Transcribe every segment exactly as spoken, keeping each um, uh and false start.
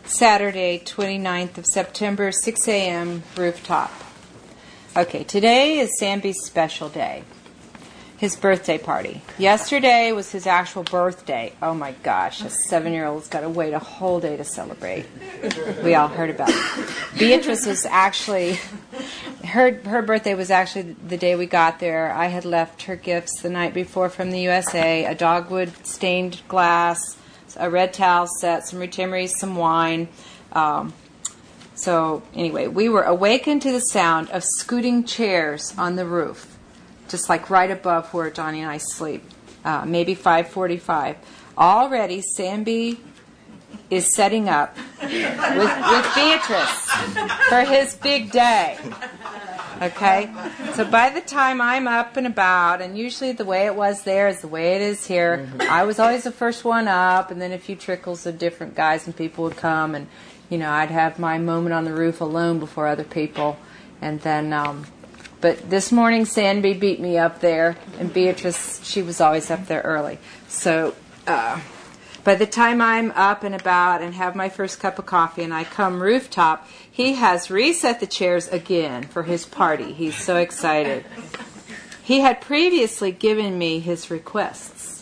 Saturday, twenty-ninth of September, six a.m., rooftop. Okay, today is Samby's special day. His birthday party. Yesterday was his actual birthday. Oh my gosh, a seven-year-old's got to wait a whole day to celebrate. We all heard about it. Beatrice was actually, her her birthday was actually the day we got there. I had left her gifts the night before from the U S A, a dogwood stained glass, a red towel set, some rotimeries, some wine. Um, so anyway, we were awakened to the sound of scooting chairs on the roof, just like right above where Johnny and I sleep, uh, maybe five forty-five. Already, Samby is setting up with, with Beatrice for his big day. Okay? So by the time I'm up and about, and usually the way it was there is the way it is here, I was always the first one up, and then a few trickles of different guys and people would come, and, you know, I'd have my moment on the roof alone before other people, and then... Um, But this morning, Sandy beat me up there, and Beatrice, she was always up there early. So uh, by the time I'm up and about and have my first cup of coffee and I come rooftop, he has reset the chairs again for his party. He's so excited. He had previously given me his requests.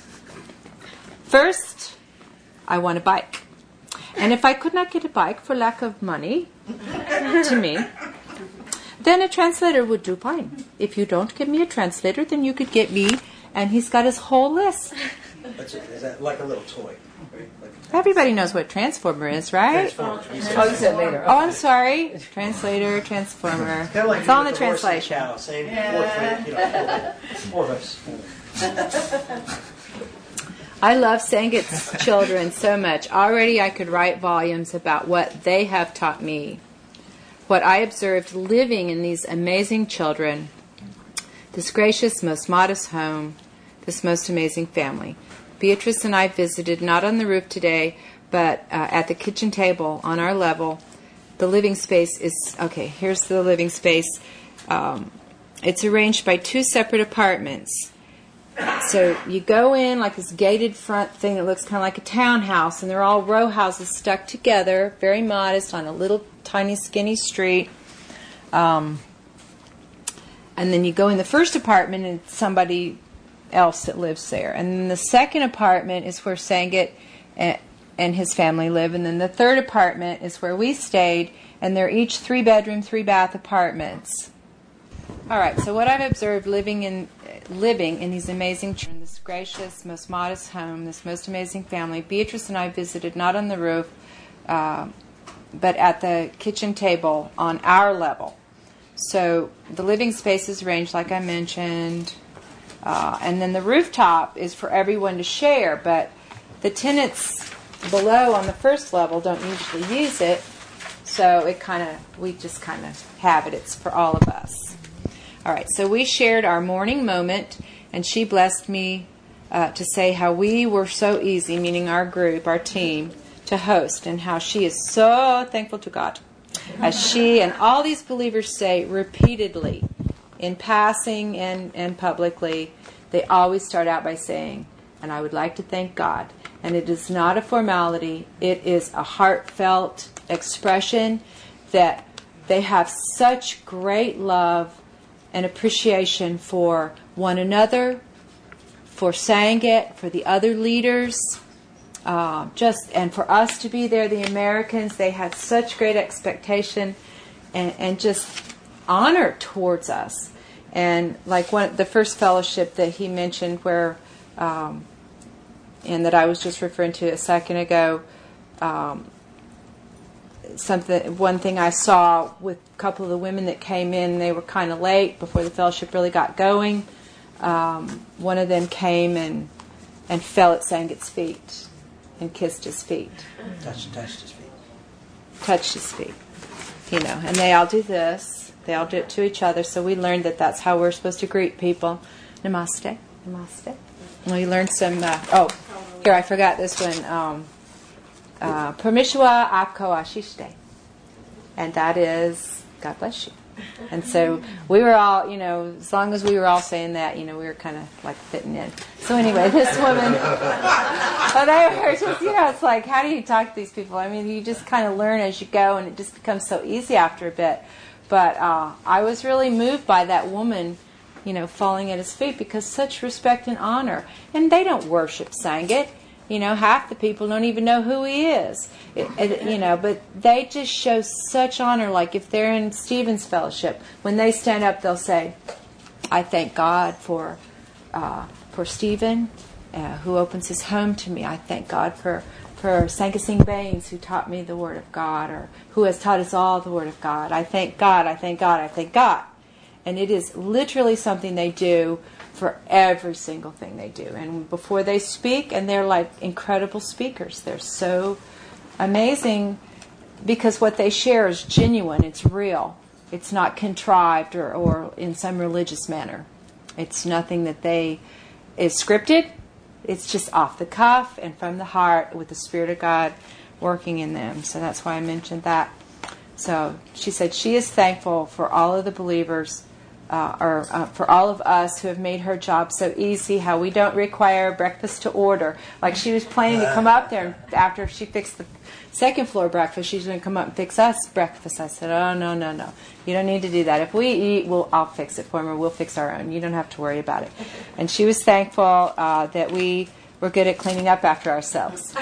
First, I want a bike. And if I could not get a bike for lack of money to me, then a translator would do fine. If you don't give me a translator, then you could get me, and he's got his whole list. That's it. Is that like a little toy? Right? Like Everybody knows what transformer is, right? Transformer. Oh, you said later. Oh, I'm sorry. Translator, transformer. Kind of like It's all in the the horse and translation. cow, same four, you know, four of us. I love Sangeet's children so much. Already I could write volumes about what they have taught me. What I observed living in these amazing children, this gracious, most modest home, this most amazing family. Beatrice and I visited, not on the roof today, but uh, at the kitchen table on our level. The living space is, okay, here's the living space. Um, it's arranged by two separate apartments. So you go in like this gated front thing that looks kind of like a townhouse, and they're all row houses stuck together, very modest, on a little tiny skinny street. Um, and then you go in the first apartment and it's somebody else that lives there. And then the second apartment is where Sangeet and, and his family live. And then the third apartment is where we stayed, and they're each three bedroom, three bath apartments. All right, so what I've observed living in living in these amazing children, this gracious, most modest home, this most amazing family. Beatrice and I visited not on the roof, uh, but at the kitchen table on our level. So the living space is arranged like I mentioned, uh, and then the rooftop is for everyone to share, but the tenants below on the first level don't usually use it, so it kind of we just kind of have it. It's for all of us. All right, so we shared our morning moment, and she blessed me uh, to say how we were so easy, meaning our group, our team, to host, and how she is so thankful to God. As she and all these believers say repeatedly, in passing and, and publicly, they always start out by saying, and I would like to thank God. And it is not a formality. It is a heartfelt expression that they have such great love and appreciation for one another, for Sangeet, for the other leaders, uh, just and for us to be there, the Americans. They had such great expectation and, and just honor towards us. And like one, the first fellowship that he mentioned, where um, and that I was just referring to a second ago. Um, Something, one thing I saw with a couple of the women that came in, they were kind of late before the fellowship really got going. Um, one of them came and and fell at Sangeet's feet and kissed his feet. Touched, touched his feet. Touched his feet. You know, and they all do this. They all do it to each other. So we learned that that's how we're supposed to greet people. Namaste. Namaste. And we learned some, uh, oh, here, I forgot this one. Um, Uh, Parmeshwar aapko ashish de. And that is, God bless you. And so we were all, you know, as long as we were all saying that, you know, we were kind of like fitting in. So anyway, this woman, but I were just, you know, it's like, how do you talk to these people? I mean, you just kind of learn as you go, and it just becomes so easy after a bit. But uh, I was really moved by that woman, you know, falling at his feet, because such respect and honor. And they don't worship Sangat. You know, half the people don't even know who he is. It, it, you know, but they just show such honor. Like if they're in Stephen's fellowship, when they stand up, they'll say, "I thank God for uh, for Stephen, uh, who opens his home to me. I thank God for for Sangat Singh Bains, who taught me the Word of God, or who has taught us all the Word of God. I thank God. I thank God. I thank God." And it is literally something they do for every single thing they do. And before they speak, and they're like incredible speakers. They're so amazing because what they share is genuine. It's real. It's not contrived or, or in some religious manner. It's nothing that they is scripted. It's just off the cuff and from the heart with the Spirit of God working in them. So that's why I mentioned that. So she said she is thankful for all of the believers, Uh, or uh, for all of us who have made her job so easy, how we don't require breakfast to order. Like she was planning to come up there, and after she fixed the second floor breakfast, she's going to come up and fix us breakfast. I said, oh, no, no, no. You don't need to do that. If we eat, we'll, I'll fix it for them, or we'll fix our own. You don't have to worry about it. And she was thankful uh, that we were good at cleaning up after ourselves.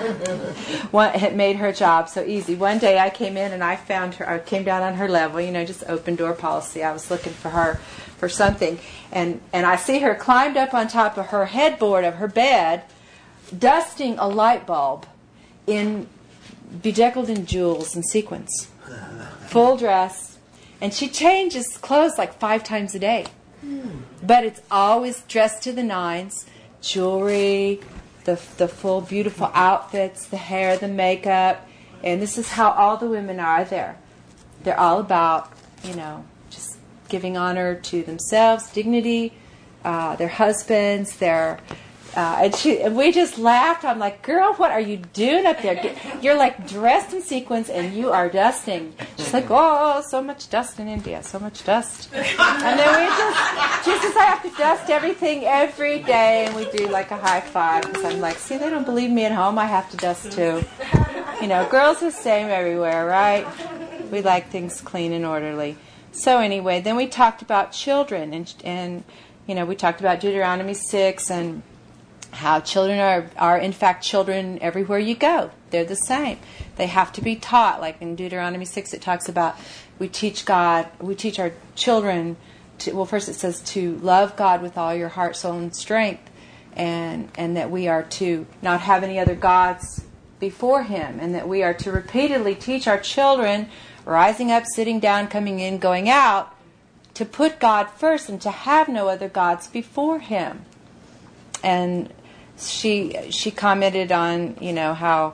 One, it made her job so easy. One day I came in and I found her, I came down on her level, you know, just open door policy. I was looking for her for something. And, and I see her climbed up on top of her headboard of her bed, dusting a light bulb in bedecked in jewels and sequins. Full dress. And she changes clothes like five times a day. But it's always dressed to the nines. Jewelry, the the full beautiful outfits, the hair, the makeup, and this is how all the women are there. They're all about, you know, just giving honor to themselves, dignity, uh, their husbands, their uh, and she and we just laughed. I'm like, girl, what are you doing up there? You're like dressed in sequins and you are dusting. She's like, oh, so much dust in India, so much dust. And then we just, she says, I have to dust everything every day, and we do like a high five. Because I'm like, see, they don't believe me at home. I have to dust too. You know, girls are the same everywhere, right? We like things clean and orderly. So anyway, then we talked about children, and and you know, we talked about Deuteronomy six and how children are, are in fact children everywhere you go. They're the same. They have to be taught. Like in Deuteronomy six, it talks about we teach God, we teach our children to, well, first it says to love God with all your heart, soul, and strength, and and that we are to not have any other gods before Him, and that we are to repeatedly teach our children, rising up, sitting down, coming in, going out, to put God first and to have no other gods before Him. And she she commented on, you know, how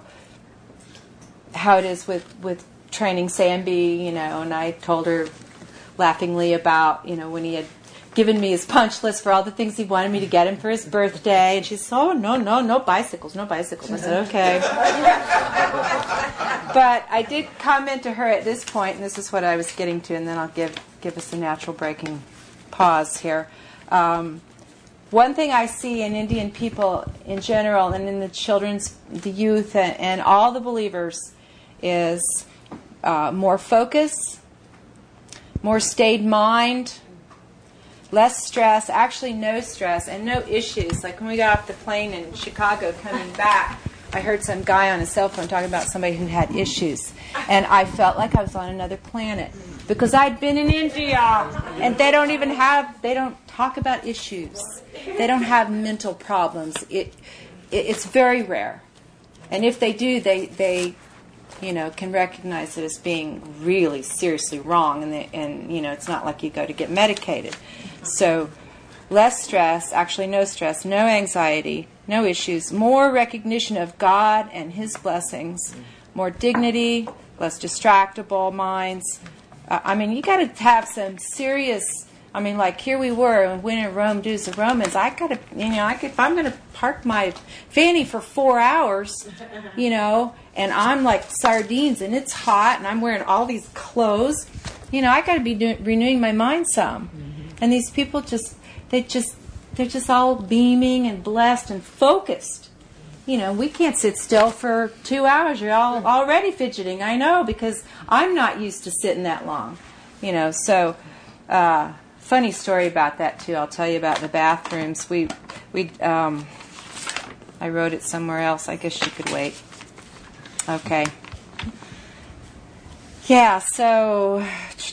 how it is with, with training Sambi, you know, and I told her laughingly about, you know, when he had given me his punch list for all the things he wanted me to get him for his birthday, and she said, oh, no, no, no bicycles, no bicycles. I said, okay. But I did comment to her at this point, and this is what I was getting to, and then I'll give, give us a natural breaking pause here. Um, One thing I see in Indian people in general, and in the children's, the youth, and, and all the believers, is uh, more focus, more stayed mind, less stress, actually no stress, and no issues. Like when we got off the plane in Chicago coming back, I heard some guy on a cell phone talking about somebody who had issues. And I felt like I was on another planet. Because I'd been in India, and they don't even have, they don't talk about issues. They don't have mental problems. It, it it's very rare. And if they do, they, they you know, can recognize it as being really seriously wrong. And, they, and, you know, it's not like you go to get medicated. So less stress, actually no stress, no anxiety, no issues, more recognition of God and His blessings, more dignity, less distractible minds. Uh, I mean, you got to have some serious, I mean, like here we were, when in Rome do's the Romans, I got to, you know, I could, if I'm going to park my fanny for four hours, you know, and I'm like sardines and it's hot and I'm wearing all these clothes, You know, I got to be do- renewing my mind some. Mm-hmm. And these people just, they just, they're just all beaming and blessed and focused. You know, we can't sit still for two hours. You're all already fidgeting. I know, because I'm not used to sitting that long. You know, so uh, funny story about that too. I'll tell you about the bathrooms. We, we, um, I wrote it somewhere else. I guess you could wait. Okay. Yeah. So,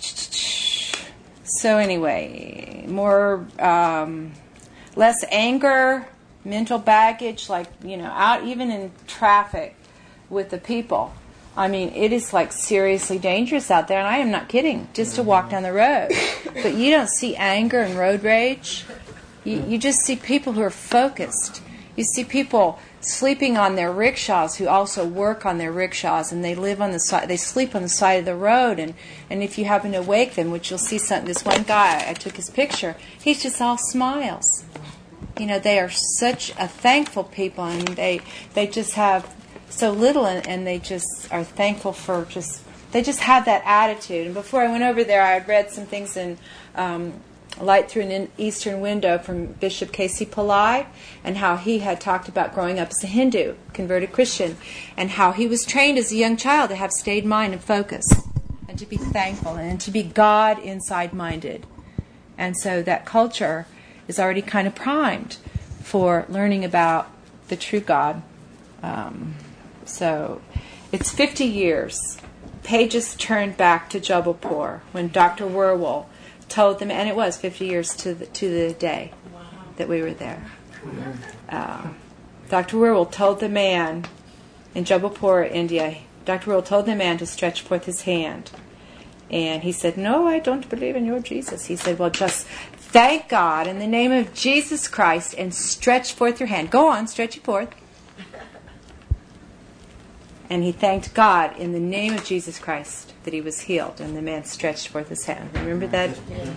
so anyway, more, um, less anger. Mental baggage, like, you know, out even in traffic with the people. I mean, it is like seriously dangerous out there, and I am not kidding, just to walk down the road. But you don't see anger and road rage. You, you just see people who are focused. You see people sleeping on their rickshaws who also work on their rickshaws, and they live on the side, they sleep on the side of the road, and, and if you happen to wake them, which you'll see some, this one guy, I took his picture, he's just all smiles. You know, they are such a thankful people, and they they just have so little, and, and they just are thankful for just, they just have that attitude. And before I went over there, I had read some things in um, Light Through an Eastern Window from Bishop K C Pillai, and how he had talked about growing up as a Hindu, converted Christian, and how he was trained as a young child to have stayed mind and focus, and to be thankful, and to be God inside minded. And so that culture is already kind of primed for learning about the true God. Um, so it's fifty years. Pages turned back to Jabalpur when Doctor Werwell told them, and it was fifty years to the, to the day wow. that we were there. Uh, Doctor Werwell told the man in Jabalpur, India, Doctor Werwell told the man to stretch forth his hand. And he said, no, I don't believe in your Jesus. He said, well, just thank God in the name of Jesus Christ and stretch forth your hand. Go on, stretch it forth. And he thanked God in the name of Jesus Christ that he was healed. And the man stretched forth his hand. Remember that?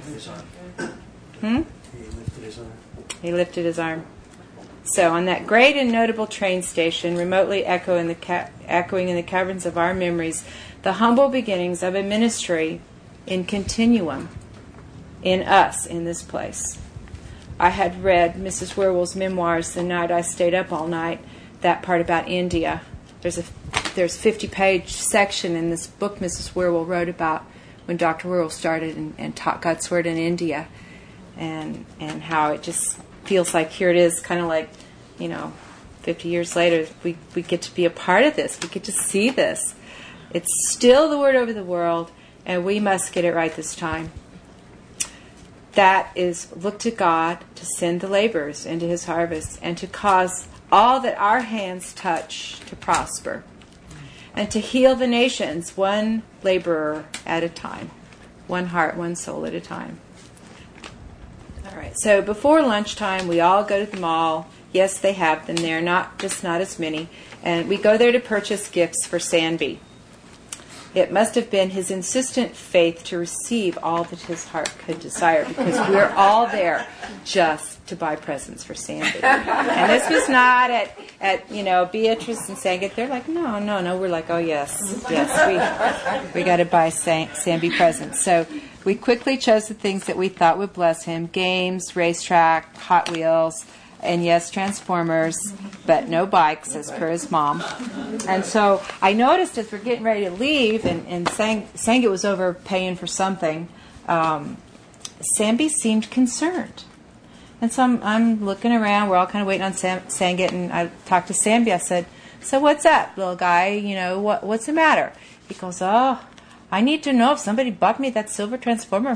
Hmm? He lifted his arm. He lifted his arm. So on that great and notable train station, remotely echo in the ca- echoing in the caverns of our memories, the humble beginnings of a ministry in continuum in us, in this place. I had read Missus Werwell's memoirs the night I stayed up all night, that part about India. There's a there's fifty-page section in this book Missus Werwell wrote about when Doctor Werwell started and, and taught God's Word in India, and and how it just feels like here it is, kind of like, you know, fifty years later, we, we get to be a part of this. We get to see this. It's still the word over the world, and we must get it right this time. That is, look to God to send the laborers into his harvest and to cause all that our hands touch to prosper, and to heal the nations one laborer at a time, one heart, one soul at a time. All right, so before lunchtime, we all go to the mall. Yes, they have them there, not just not as many. And we go there to purchase gifts for Sanby. It must have been his insistent faith to receive all that his heart could desire, because we're all there just to buy presents for Sandy. And this was not at, at you know, Beatrice and Sangat. They're like, no, no, no. We're like, oh, yes, yes, we we got to buy San, Sandy presents. So we quickly chose the things that we thought would bless him: games, racetrack, Hot Wheels, and yes, Transformers, but no bikes, as per his mom. And so I noticed as we're getting ready to leave, and, and Sang, Sangat was over paying for something, um, Samby seemed concerned. And so I'm, I'm looking around. We're all kind of waiting on Sam, Sangat, and I talked to Samby. I said, so what's up, little guy? You know, what what's the matter? He goes, oh, I need to know if somebody bought me that silver Transformer.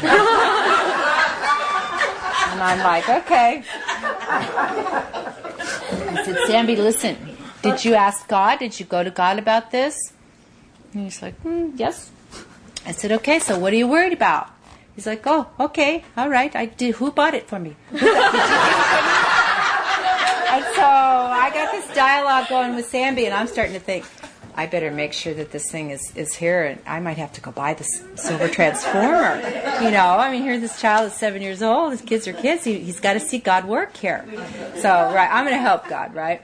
And I'm like, okay. I said, Samby, listen, did you ask God? Did you go to God about this? And he's like, hmm, yes. I said, okay, so what are you worried about? He's like, oh, okay, all right. I did. Who bought it for me? And so I got this dialogue going with Samby, and I'm starting to think, I better make sure that this thing is, is here, and I might have to go buy this silver Transformer. You know, I mean, here this child is seven years old. His kids are kids. He, he's got to see God work here. So, right, I'm going to help God, right?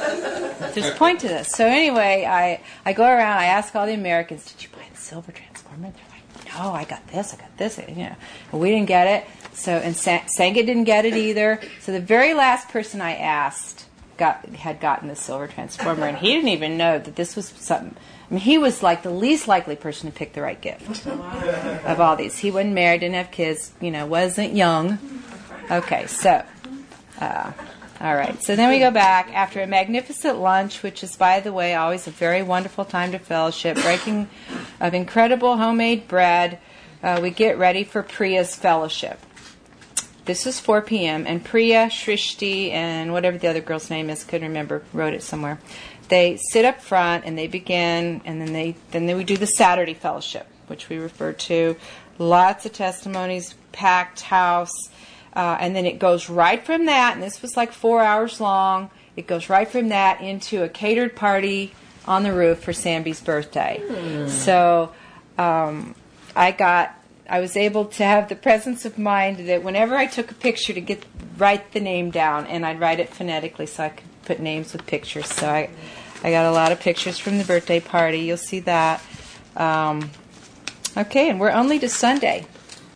There's a point to this. So anyway, I, I go around. I ask all the Americans, did you buy the silver Transformer? them. And they're like, no, I got this, I got this. You know, and we didn't get it. So, and Sa- Sangat didn't get it either. So the very last person I asked got had gotten the silver transformer, and he didn't even know that this was something. I mean, he was like the least likely person to pick the right gift of all these. He wasn't married, didn't have kids, you know, wasn't young. Okay, so, uh, all right. So then we go back after a magnificent lunch, which is, by the way, always a very wonderful time to fellowship, breaking of incredible homemade bread. Uh, we get ready for Priya's fellowship. This is four p.m., and Priya, Shrishti, and whatever the other girl's name is, couldn't remember, wrote it somewhere. They sit up front, and they begin, and then they then they, we do the Saturday fellowship, which we refer to. Lots of testimonies, packed house, uh, and then it goes right from that, and this was like four hours long, it goes right from that into a catered party on the roof for Sambi's birthday. Mm. So um, I got... I was able to have the presence of mind that whenever I took a picture to get write the name down, and I'd write it phonetically so I could put names with pictures. So I, I got a lot of pictures from the birthday party. You'll see that. Um, okay, and we're only to Sunday.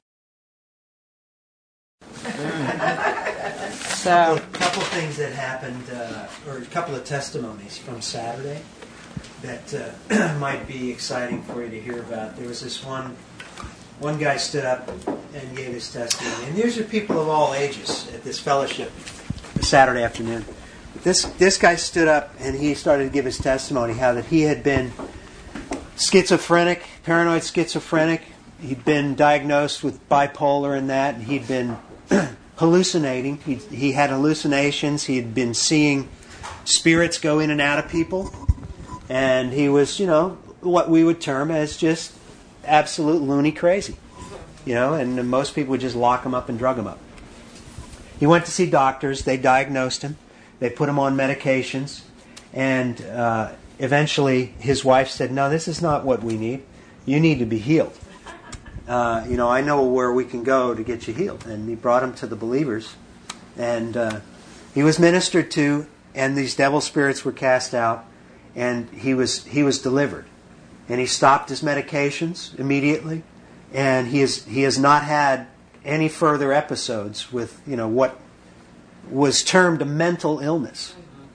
So a couple things that happened, uh, or a couple of testimonies from Saturday that uh, might be exciting for you to hear about. There was this one. One guy stood up and gave his testimony. And these are people of all ages at this fellowship Saturday afternoon. This this guy stood up and he started to give his testimony, how that he had been schizophrenic, paranoid schizophrenic. He'd been diagnosed with bipolar and that, and he'd been hallucinating. He he had hallucinations. He'd been seeing spirits go in and out of people. And he was, you know, what we would term as just absolute loony crazy, you know, and most people would just lock him up and drug him up. He went to see doctors. They diagnosed him. They put him on medications. And uh, eventually his wife said, no, this is not what we need. You need to be healed. Uh, you know, I know where we can go to get you healed. And he brought him to the believers. And uh, he was ministered to, and these devil spirits were cast out, and he was he was delivered. And he stopped his medications immediately, and he has he has not had any further episodes with, you know, what was termed a mental illness.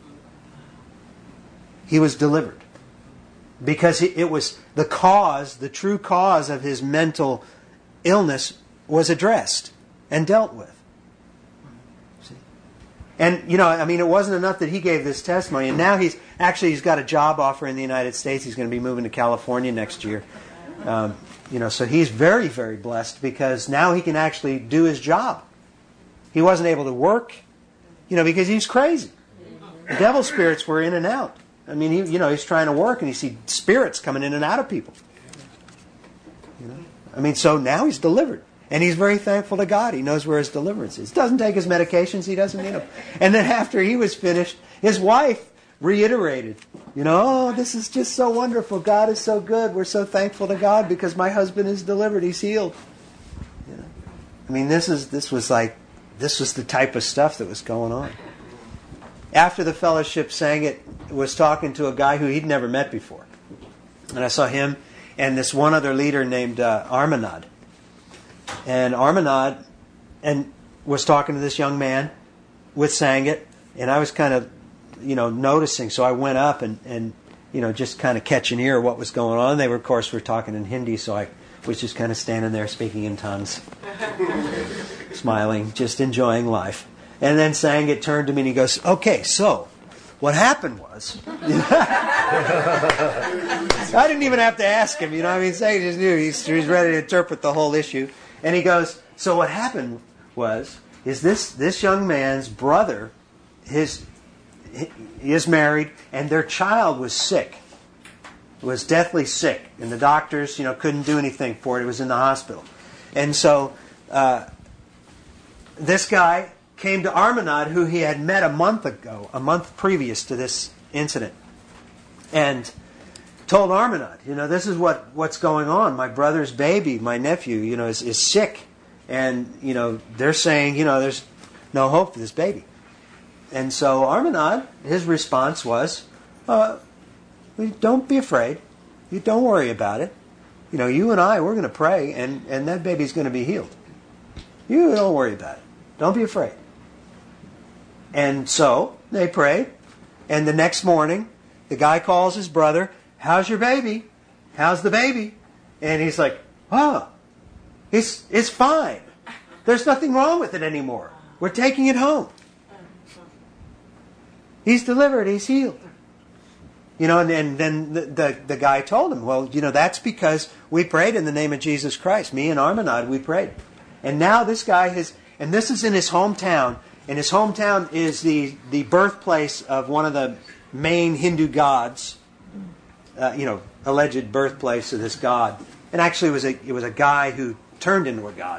He was delivered because it was the cause, the true cause of his mental illness was addressed and dealt with. See? And, you know, I mean, it wasn't enough that he gave this testimony, and now he's actually he's got a job offer in the United States. He's going to be moving to California next year. Um, you know, so he's very, very blessed because now he can actually do his job. He wasn't able to work, you know, because he's crazy. The devil spirits were in and out. I mean, he, you know, he's trying to work and you see spirits coming in and out of people. You know, I mean, so now he's delivered. And he's very thankful to God. He knows where his deliverance is. Doesn't take his medications. He doesn't need them. And then after he was finished, his wife reiterated, you know, oh, this is just so wonderful. God is so good. We're so thankful to God because my husband is delivered. He's healed. You know? I mean, this is this was like, this was the type of stuff that was going on. After the fellowship sang it, was talking to a guy who he'd never met before. And I saw him and this one other leader named uh, Armanad. And Armanad and was talking to this young man with Sangat, and I was kind of, you know, noticing. So I went up and, and you know, just kind of catch an ear of what was going on. They were, of course, were talking in Hindi, so I was just kind of standing there speaking in tongues, smiling, just enjoying life. And then Sangat turned to me and he goes, okay, so what happened was... I didn't even have to ask him, you know, I mean, Sangat just knew. He's, he's ready to interpret the whole issue. And he goes, so what happened was, is this, this young man's brother, his... he is married, and their child was sick, was deathly sick, and the doctors, you know, couldn't do anything for it. It was in the hospital, and so uh, this guy came to Armanad, who he had met a month ago, a month previous to this incident, and told Armanad, you know, this is what, what's going on. My brother's baby, my nephew, you know, is, is sick, and you know, they're saying, you know, there's no hope for this baby. And so Armanad, his response was, uh, don't be afraid. You don't worry about it. You know, you and I, we're going to pray, and, and that baby's going to be healed. You don't worry about it. Don't be afraid. And so they prayed, and the next morning, the guy calls his brother, how's your baby? How's the baby? And he's like, oh, it's, it's fine. There's nothing wrong with it anymore. We're taking it home. He's delivered. He's healed. You know, and, and then the, the, the guy told him, well, you know, that's because we prayed in the name of Jesus Christ. Me and Armanad, we prayed. And now this guy has, and this is in his hometown, and his hometown is the, the birthplace of one of the main Hindu gods, uh, you know, alleged birthplace of this god. And actually it was a, it was a guy who turned into a god.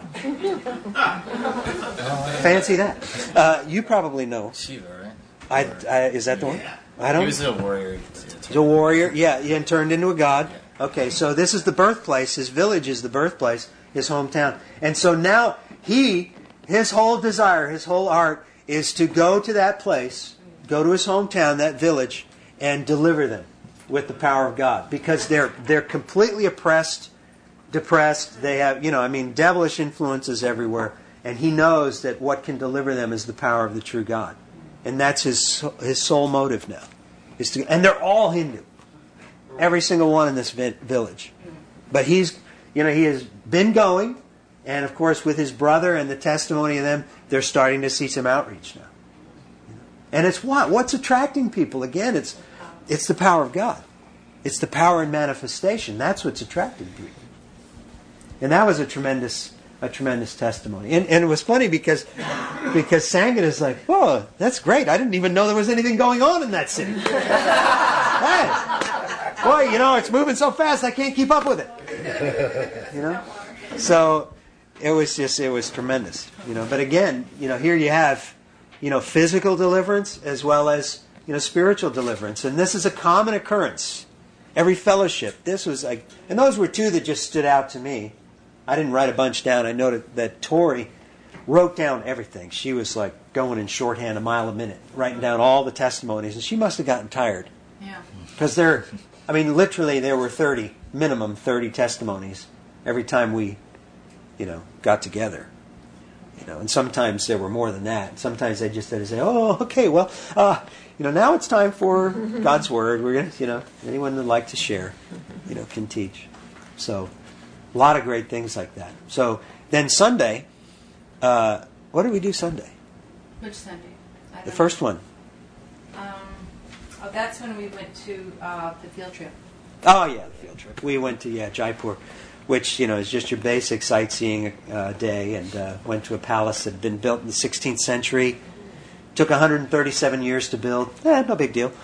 Fancy that. Uh, you probably know. Shiva, right? I, I, is that the one? I don't. He was a warrior. He's a warrior, yeah, and turned into a god. Okay, so this is the birthplace. His village is the birthplace, his hometown. And so now he, his whole desire, his whole heart is to go to that place, go to his hometown, that village, and deliver them with the power of God. Because they're they're completely oppressed, depressed. They have, you know, I mean, devilish influences everywhere. And he knows that what can deliver them is the power of the true God. And that's his his sole motive now. Is to, and they're all Hindu. Every single one in this vi- village. But he's, you know, he has been going. And of course, with his brother and the testimony of them, they're starting to see some outreach now. And it's what? What's attracting people? Again, it's it's the power of God. It's the power in manifestation. That's what's attracting people. And that was a tremendous a tremendous testimony. And, and it was funny because because Sangha is like, whoa, that's great. I didn't even know there was anything going on in that city. Hey, boy, you know, it's moving so fast I can't keep up with it. You know? So it was just, it was tremendous. You know, but again, you know, here you have, you know, physical deliverance as well as, you know, spiritual deliverance. And this is a common occurrence. Every fellowship. This was like, and those were two that just stood out to me. I didn't write a bunch down. I noted that Tori wrote down everything. She was like going in shorthand a mile a minute, writing down all the testimonies. And she must have gotten tired. Yeah. Because there, I mean, literally there were thirty, minimum thirty testimonies every time we, you know, got together. You know, and sometimes there were more than that. Sometimes they just had to say, oh, okay, well, uh, you know, now it's time for God's Word. We're going to, you know, anyone who'd like to share, you know, can teach. So, a lot of great things like that. So, then Sunday, uh, what did we do Sunday? Which Sunday? I The don't first one. know. Um, oh, that's when we went to uh, the field trip. Oh, yeah, the field trip. We went to, yeah, Jaipur, which, you know, is just your basic sightseeing uh, day, and uh, went to a palace that had been built in the sixteenth century. Took one hundred thirty-seven years to build. Eh, no big deal.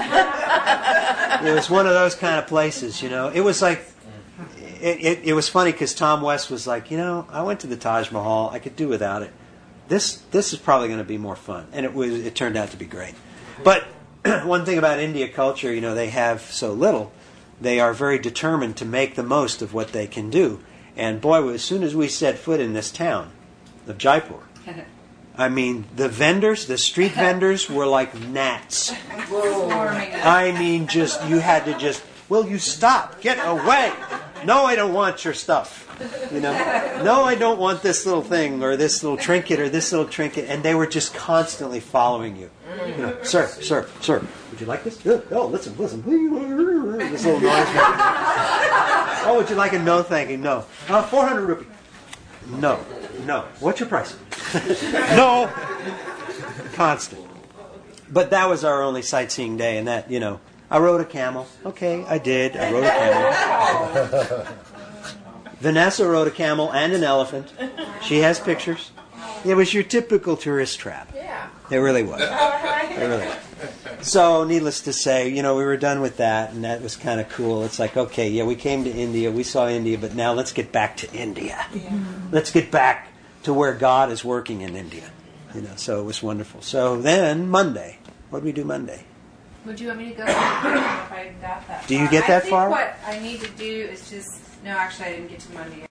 It was one of those kind of places, you know. It was like, it, it, it was funny because Tom West was like, you know, I went to the Taj Mahal. I could do without it. This this is probably going to be more fun. And it was. It turned out to be great. But one thing about India culture, you know, they have so little. They are very determined to make the most of what they can do. And boy, as soon as we set foot in this town of Jaipur, I mean, the vendors, the street vendors were like gnats. I mean, just, you had to just, will you stop? Get away. No, I don't want your stuff. You know, no, I don't want this little thing or this little trinket or this little trinket. And they were just constantly following you. You know, sir, sir, sir, would you like this? Oh, listen, listen. This little noise. Oh, would you like a no, thank you? No. Uh, four hundred rupees. No, no. What's your price? No. Constant. But that was our only sightseeing day, and that, you know, I rode a camel. Okay, I did. I rode a camel. Vanessa rode a camel and an elephant. She has pictures. It was your typical tourist trap. Yeah. It really was. It really was. So, needless to say, you know, we were done with that, and that was kind of cool. It's like, okay, yeah, we came to India, we saw India, but now let's get back to India. Yeah. Let's get back to where God is working in India. You know, so it was wonderful. So then, Monday. What did we do Monday? Would you want me to go? I don't know if I got that Do you far. get that I far? think what I need to do is just... No, actually, I didn't get to Monday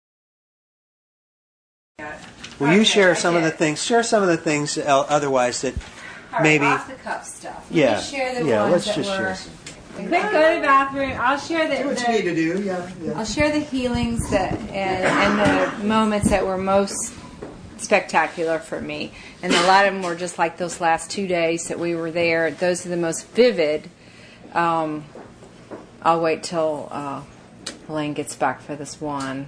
yet. Will you Okay, share I some of the did. things, share some of the things uh, otherwise that All right, maybe... off the cuff stuff. Let Yeah, me share the yeah, ones let's that just were share some. Quick, go to the bathroom. I'll share the. Do what the you need to do. Yeah, yeah. I'll share the healings that and, and the moments that were most spectacular for me, and a lot of them were just like those last two days that we were there. Those are the most vivid. Um, I'll wait till uh, Elaine gets back for this one.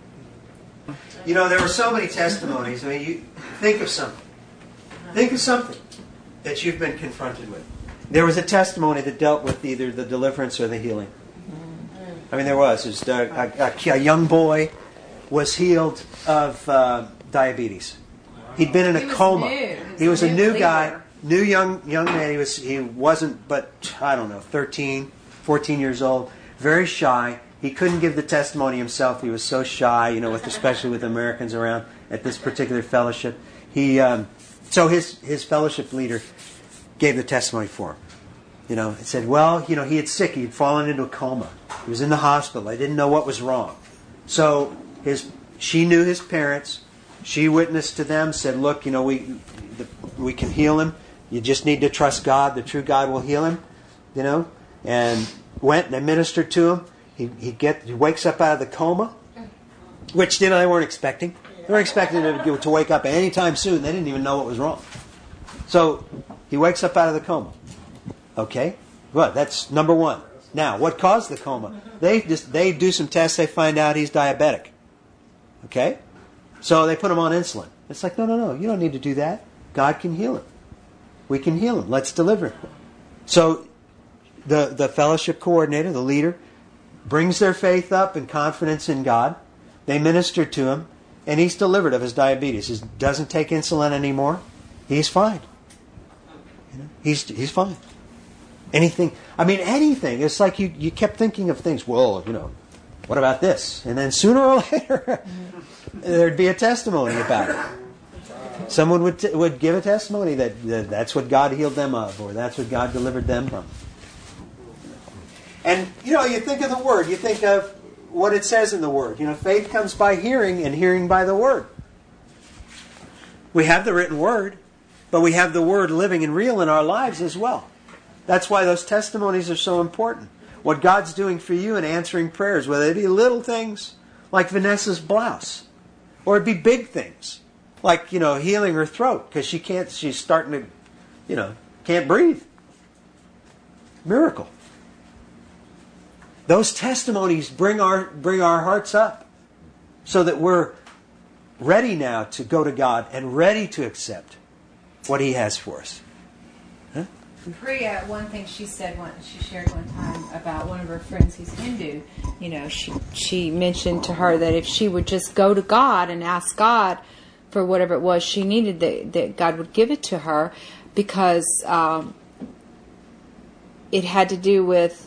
You know, there were so many testimonies. I mean, you think of something. Think of something that you've been confronted with. There was a testimony that dealt with either the deliverance or the healing. I mean, there was. was a, a, a young boy was healed of uh, diabetes. He'd been in a He was coma. new. He was He was a a new new leader. guy, new young young man. He was he wasn't but I don't know, thirteen, fourteen years old. Very shy. He couldn't give the testimony himself. He was so shy, you know, with especially with Americans around at this particular fellowship. He um, so his his fellowship leader gave the testimony for him. You know, it said, well, you know, he had sick. He had fallen into a coma. He was in the hospital. I didn't know what was wrong. So his she knew his parents. She witnessed to them. Said, look, you know, we the, we can heal him. You just need to trust God. The true God will heal him. You know, and went and administered to him. He he get he wakes up out of the coma, which you know they weren't expecting. They were expecting him to, to wake up anytime soon. They didn't even know what was wrong. So he wakes up out of the coma. Okay, well that's number one. Now, what caused the coma? They just they do some tests. They find out he's diabetic. Okay, so they put him on insulin. It's like no, no, no. You don't need to do that. God can heal him. We can heal him. Let's deliver him. So the the fellowship coordinator, the leader, brings their faith up and confidence in God. They minister to him, and he's delivered of his diabetes. He doesn't take insulin anymore. He's fine. You know, he's he's fine. Anything, I mean, anything. It's like you, you kept thinking of things. Well, you know, what about this? And then sooner or later, there'd be a testimony about it. Someone would t- would give a testimony that, that that's what God healed them of, or that's what God delivered them from. And, you know, you think of the Word. You think of what it says in the Word. You know, faith comes by hearing, and hearing by the Word. We have the written Word, but we have the Word living and real in our lives as well. That's why those testimonies are so important. What God's doing for you in answering prayers, whether it be little things like Vanessa's blouse, or it be big things like, you know, healing her throat because she can't, she's starting to, you know, can't breathe. Miracle. Those testimonies bring our bring our hearts up so that we're ready now to go to God and ready to accept what He has for us. Huh? Priya, one thing she said, one, she shared one time about one of her friends who's Hindu. You know, she she mentioned to her that if she would just go to God and ask God for whatever it was she needed, that, that God would give it to her, because um, it had to do with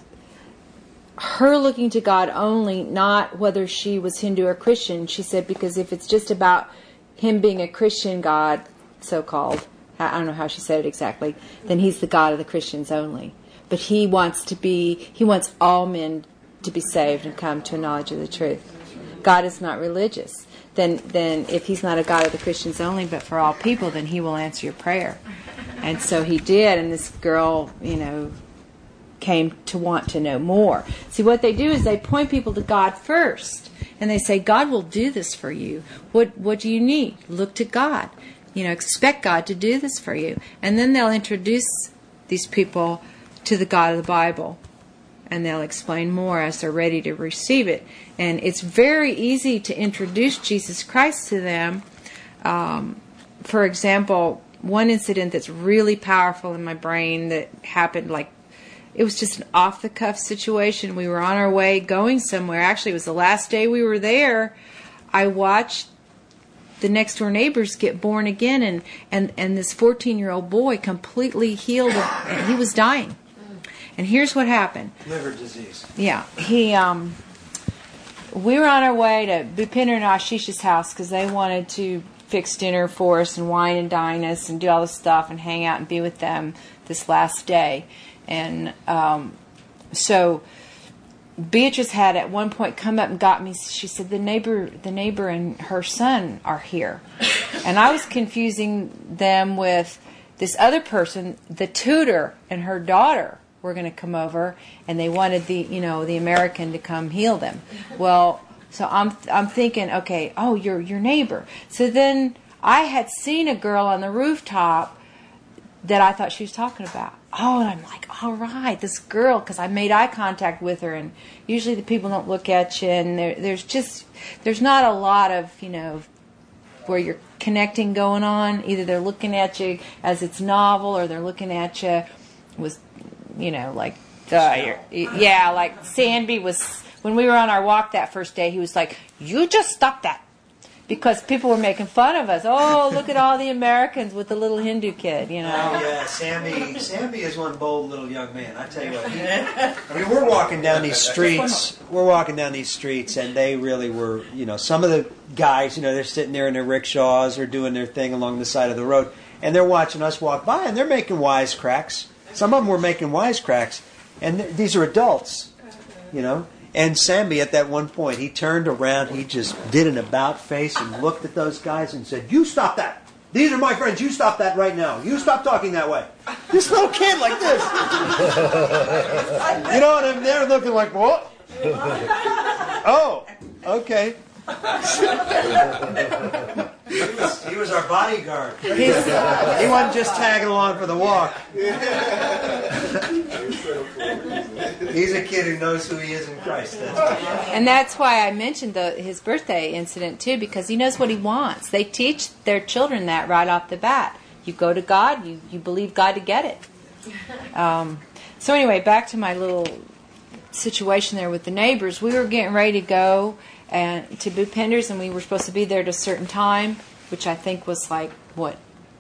her looking to God only, not whether she was Hindu or Christian. She said, because if it's just about Him being a Christian God, so-called, I don't know how she said it exactly, then He's the God of the Christians only. But He wants to be, He wants all men to be saved and come to a knowledge of the truth. God is not religious. Then, then if He's not a God of the Christians only, but for all people, then He will answer your prayer. And so He did, and this girl, you know, came to want to know more. See, what they do is they point people to God first, and they say, God will do this for you. What what do you need? Look to God. You know, expect God to do this for you. And then they'll introduce these people to the God of the Bible, and they'll explain more as they're ready to receive it. And it's very easy to introduce Jesus Christ to them. Um, for example, one incident that's really powerful in my brain that happened, like, it was just an off-the-cuff situation. We were on our way going somewhere. Actually, it was the last day we were there. I watched the next-door neighbors get born again, and, and, and this fourteen-year-old boy completely healed, of, and he was dying. And here's what happened. Liver disease. Yeah. He, um, we were on our way to Bhupinder and Ashish's house because they wanted to fix dinner for us and wine and dine us and do all this stuff and hang out and be with them this last day. And um, so Beatrice had at one point come up and got me. She said, the neighbor the neighbor and her son are here. And I was confusing them with this other person. The tutor and her daughter were going to come over, and they wanted the, you know, the American to come heal them. Well, so I'm I'm thinking, okay, oh, you're your neighbor. So then I had seen a girl on the rooftop that I thought she was talking about. Oh, and I'm like, all right, this girl, because I made eye contact with her, and usually the people don't look at you, and there, there's just, there's not a lot of, you know, where you're connecting going on. Either they're looking at you as it's novel, or they're looking at you with, you know, like, uh, yeah, like Sandy was, when we were on our walk that first day, he was like, you just stop that. Because people were making fun of us. Oh, look at all the Americans with the little Hindu kid, you know. Oh, yeah, Sammy, Sammy is one bold little young man. I tell you what. He, I mean, we're walking down these streets. We're walking down these streets, and they really were, you know, some of the guys, you know, they're sitting there in their rickshaws or doing their thing along the side of the road, and they're watching us walk by, and they're making wisecracks. Some of them were making wisecracks, and th- these are adults, you know. And Sammy, at that one point, he turned around, he just did an about face and looked at those guys and said, you stop that. These are my friends. You stop that right now. You stop talking that way. This little kid like this. You know, and I'm there looking like, what? Oh, okay. he, was, he was our bodyguard. He's, he wasn't just tagging along for the walk. He's a kid who knows who he is in Christ. That's right. And that's why I mentioned the, his birthday incident too, because he knows what he wants. They teach their children that right off the bat. You go to God, you, you believe God to get it. Um, so anyway, back to my little situation there with the neighbors. We were getting ready to go and to Bupinder's, and we were supposed to be there at a certain time, which I think was like, what,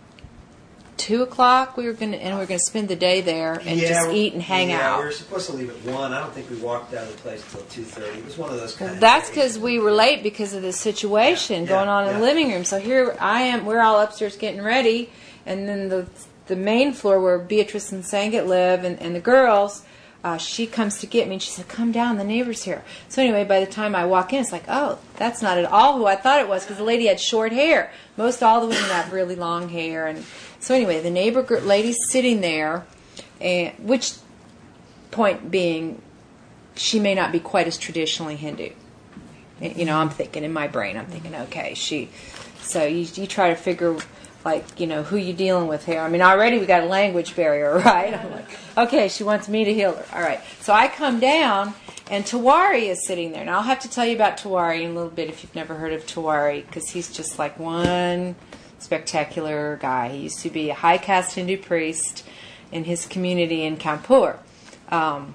two o'clock? We were going to, and we were going to spend the day there and yeah, just eat and hang yeah, out. We were supposed to leave at one. I don't think we walked out of the place until two thirty. It was one of those kind Well, of that's days. because we were late because of the situation Yeah, going yeah, on in yeah. the living room. So here I am. We're all upstairs getting ready, and then the the main floor where Beatrice and Sangat live, and, and the girls. Uh, she comes to get me, and she said, come down, the neighbor's here. So anyway, by the time I walk in, it's like, oh, that's not at all who I thought it was, because the lady had short hair. Most all the women have really long hair. And so anyway, the neighbor gr- lady's sitting there, and which point being, she may not be quite as traditionally Hindu. You know, I'm thinking, in my brain, I'm thinking, okay, she... So you, you try to figure... like, you know, who you dealing with here. I mean, already we got a language barrier, right? I'm like, okay, she wants me to heal her. All right. So I come down, and Tawari is sitting there. Now, I'll have to tell you about Tawari in a little bit if you've never heard of Tawari, because he's just like one spectacular guy. He used to be a high-caste Hindu priest in his community in Kanpur. Um,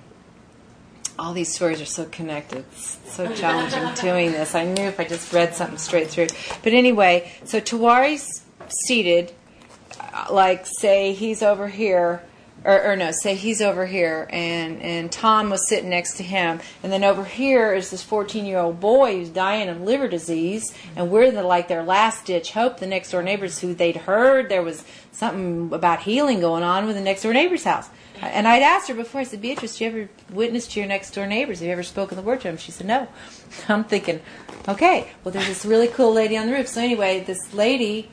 all these stories are so connected. It's so challenging doing this. I knew if I just read something straight through. But anyway, so Tawari's seated, uh, like say he's over here, or, or no, say he's over here, and, and Tom was sitting next to him, and then over here is this fourteen-year-old boy who's dying of liver disease, and we're the like their last-ditch hope, the next-door neighbors who they'd heard there was something about healing going on with the next-door neighbor's house. And I'd asked her before, I said, Beatrice, do you ever witness to your next-door neighbors? Have you ever spoken the word to them? She said, no. I'm thinking, okay, well, there's this really cool lady on the roof. So anyway, this lady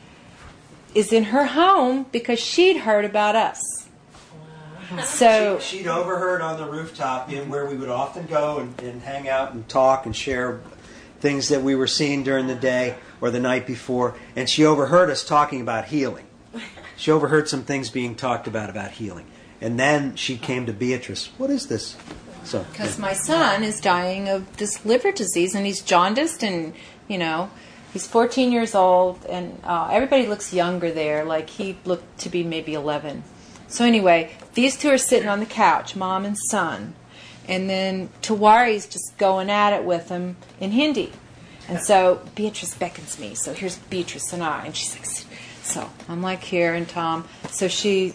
is in her home because she'd heard about us. Wow. So she, she'd overheard on the rooftop in where we would often go and, and hang out and talk and share things that we were seeing during the day or the night before, and she overheard us talking about healing. She overheard some things being talked about about healing. And then she came to Beatrice. What is this? So, because yeah. my son is dying of this liver disease, and he's jaundiced, and, you know, he's fourteen years old, and uh, everybody looks younger there. Like, he looked to be maybe eleven. So anyway, these two are sitting on the couch, mom and son. And then Tawari's just going at it with him in Hindi. And so Beatrice beckons me. So here's Beatrice and I. And she's like, so I'm like here, and Tom. So she,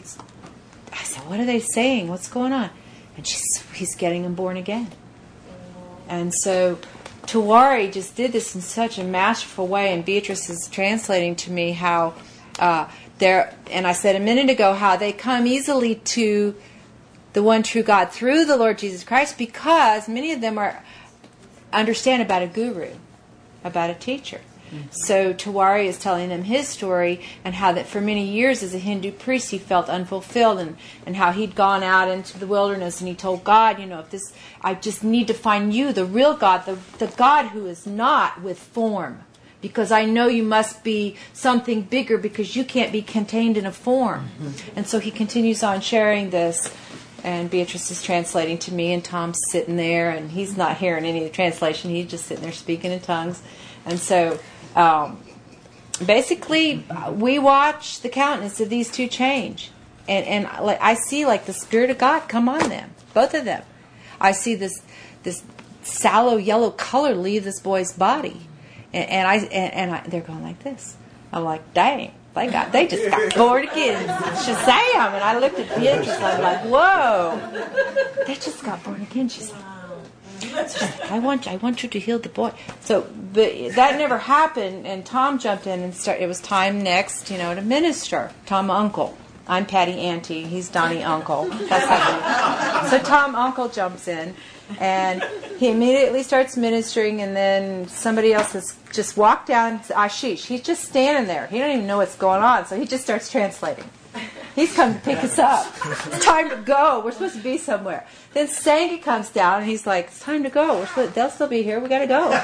I said, what are they saying? What's going on? And she's, he's getting him born again. And so Tawari just did this in such a masterful way, and Beatrice is translating to me how uh, they're, and I said a minute ago, how they come easily to the one true God through the Lord Jesus Christ, because many of them are understand about a guru, about a teacher. So Tiwari is telling them his story and how that for many years as a Hindu priest he felt unfulfilled, and, and how he'd gone out into the wilderness and he told God, you know, if this, I just need to find you, the real God, the, the God who is not with form. Because I know you must be something bigger because you can't be contained in a form. Mm-hmm. And so he continues on sharing this, and Beatrice is translating to me, and Tom's sitting there, and he's not hearing any of the translation. He's just sitting there speaking in tongues. And so um, basically we watch the countenance of these two change. And, and like I see like the Spirit of God come on them, both of them. I see this this sallow yellow color leave this boy's body. And, and I and, and I, they're going like this. I'm like, dang, they got they just got born again. Shazam! And I looked at Beatrice. I'm like, whoa, they just got born again. She's like, so she's like, I want I want you to heal the boy. So, but that never happened. And Tom jumped in and started. It was time next, you know, to minister. Tom Uncle. I'm Patty Auntie. He's Donnie Uncle. That's like so Tom Uncle jumps in. And he immediately starts ministering, and then somebody else has just walked down to Ashish. He's just standing there. He don't even know what's going on, so he just starts translating. He's come to pick us up. It's time to go. We're supposed to be somewhere. Then Sangha comes down, and he's like, it's time to go. We're supposed, they'll still be here. We got to go.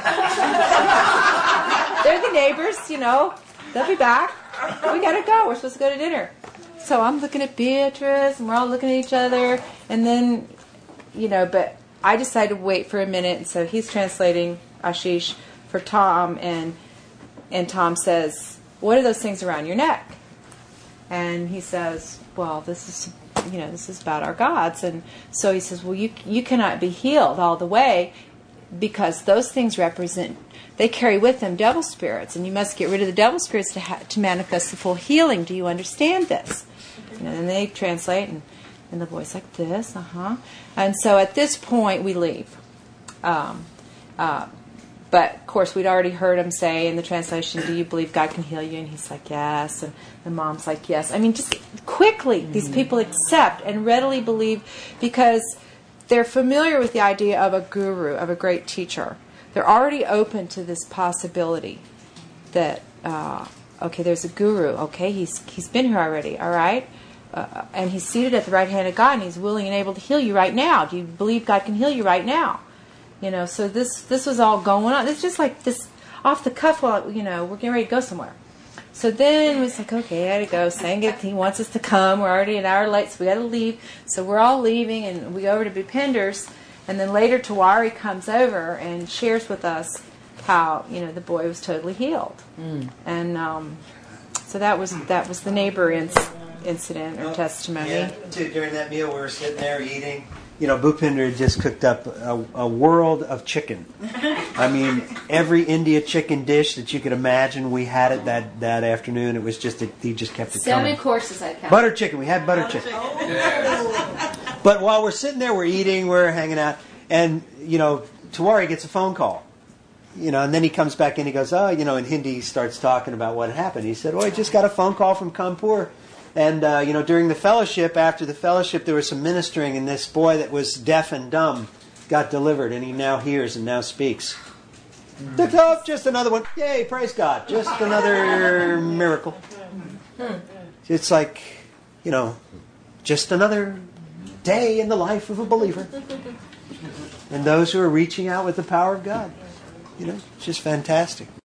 They're the neighbors, you know. They'll be back. We got to go. We're supposed to go to dinner. So I'm looking at Beatrice, and we're all looking at each other, and then, you know, but I decided to wait for a minute, and so he's translating Ashish for Tom, and and Tom says, what are those things around your neck? And he says, well, this is, you know, this is about our gods. And so he says, well, you you cannot be healed all the way because those things represent, they carry with them devil spirits, and you must get rid of the devil spirits to ha- to manifest the full healing. Do you understand this? You know, and they translate, and And the boy's like this, uh-huh. And so at this point, we leave. Um, uh, but, of course, we'd already heard him say in the translation, do you believe God can heal you? And he's like, yes. And the mom's like, yes. I mean, just quickly, mm-hmm. these people accept and readily believe because they're familiar with the idea of a guru, of a great teacher. They're already open to this possibility that, uh, okay, there's a guru. Okay, he's he's been here already, all right? Uh, and he's seated at the right hand of God, and he's willing and able to heal you right now. Do you believe God can heal you right now? You know, so this this was all going on. It's just like this off the cuff while, you know, we're getting ready to go somewhere. So then it was like, okay, I got to go. Saying it, he wants us to come. We're already an hour late, so we got to leave. So we're all leaving, and we go over to Bhupender's, and then later Tiwari comes over and shares with us how, you know, the boy was totally healed. Mm. And um, so that was that was the neighbor incident. incident or testimony. Yeah, too, during that meal we were sitting there eating. You know, Bhupender had just cooked up a, a world of chicken. I mean, every India chicken dish that you could imagine, we had it that, that afternoon. It was just, it, he just kept it Seven coming. Seven courses I counted. Butter chicken. We had butter chicken. But while we're sitting there, we're eating, we're hanging out, and, you know, Tiwari gets a phone call. You know, and then he comes back in, he goes, oh, you know, in Hindi he starts talking about what happened. He said, oh, I just got a phone call from Kanpur. And, uh, you know, during the fellowship, after the fellowship, there was some ministering, and this boy that was deaf and dumb got delivered, and he now hears and now speaks. Mm. Oh, just another one. Yay, praise God. Just another miracle. It's like, you know, just another day in the life of a believer. And those who are reaching out with the power of God. You know, it's just fantastic.